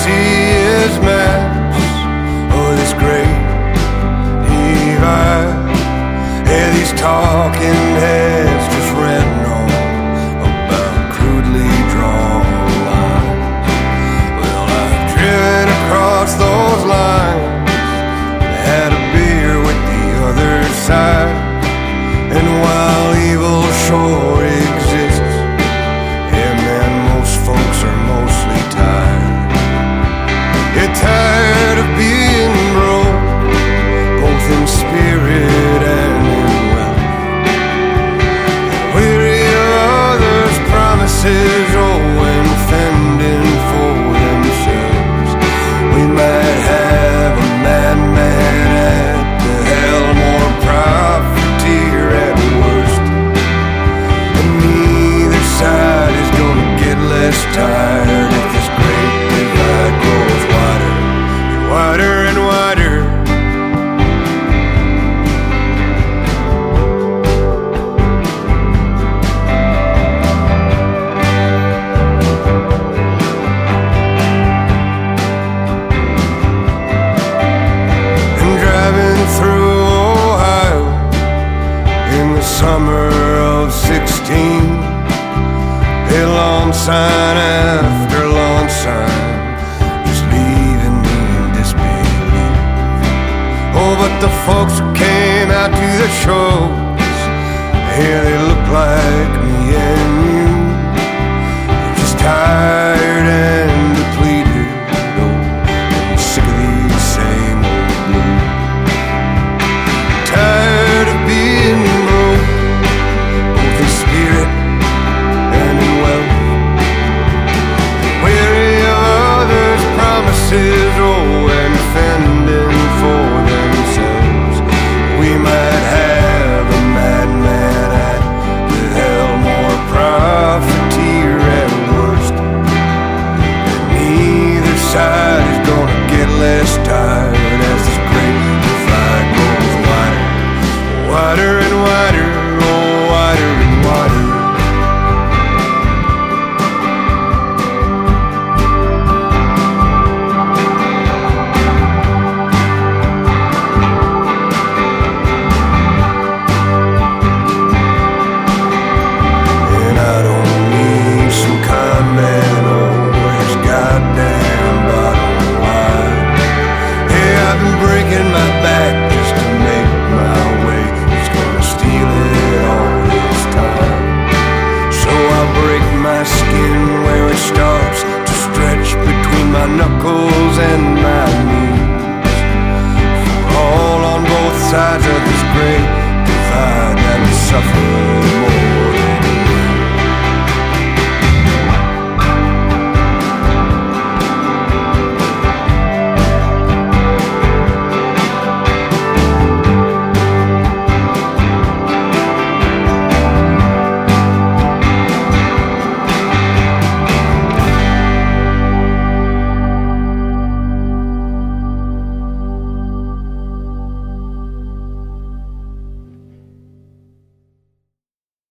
see is maps of this great divide. Yeah, these talking heads just ranting on about crudely drawn lines. Well, I've driven across those lines, had a beer with the other side, and while evil sure exists, yeah, man, most folks are mostly tired. You're tired of being broke, both in spirit and in wealth, weary of others' promises, oh, and fending for themselves. We might have a madman at the helm or profiteer at worst, and neither side is gonna get less tired if this great divide grows wider and wider and wider. And driving through Ohio in the summer of 16, a lawn sign after lawn sign, just leaving me in disbelief. Oh, but the folks who came out to the shows, yeah, they look like me and you. They're just tired and depleted, oh, and sick of these same old blues. Tired of being broke, both in spirit and in wealth, weary of others' promises, oh, and fending for themselves. We might have a madman at the helm or profiteer at worst, and neither side is gonna get less tired as this great divide grows wider, wider and wider, oh, wider and wider. And I don't need some con man over his goddamn bottom line. Hey, I've been breaking my back just to make my way. He's gonna steal it all this time. So I'll break my skin where it starts to stretch between my knuckles and my knees. For all on both sides of this great divide that we suffer